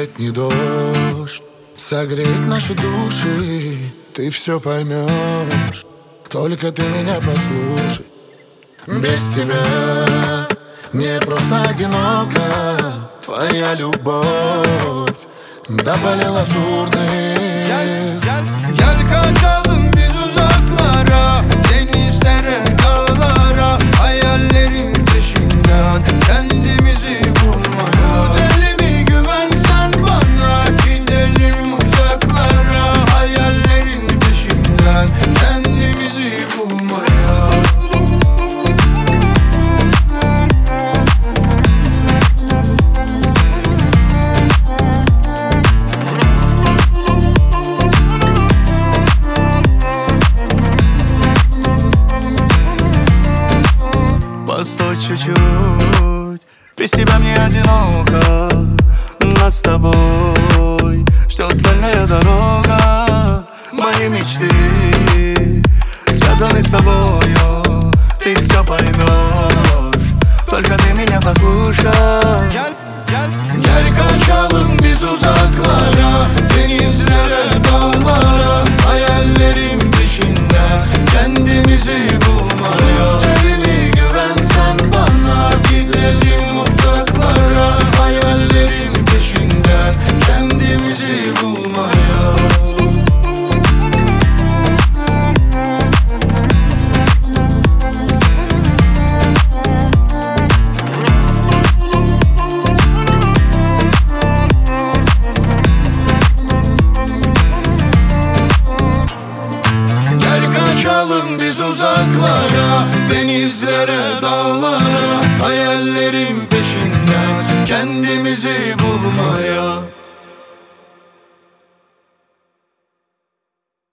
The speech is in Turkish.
летний дождь согреет наши души. Ты все поймешь, только ты меня послушай. Без тебя мне просто одиноко. Твоя любовь до болел азурный. Gel kaçalım biz uzaklara, denizlere, dağlara, hayallerin peşinden kendimizi bulmaya. Otelimi güven sen bana, gidelim uzaklara, hayallerin peşinden kendimizi bulmaya. Постой чуть-чуть, без тебя мне одиноко. Нас с тобой ждет дальняя дорога. Мои мечты связаны с тобою. Ты все поймешь, только ты меня послушай. Gel kaçalım biz uzaklara, denizlere, dağlara, hayallerin peşinden kendimizi bulmaya. Otelimi güven sen bana, gidelim uzaklara, hayallerin peşinden kendimizi bulmaya. Kaçalım biz uzaklara, denizlere, dağlara, hayallerin peşinden kendimizi bulmaya.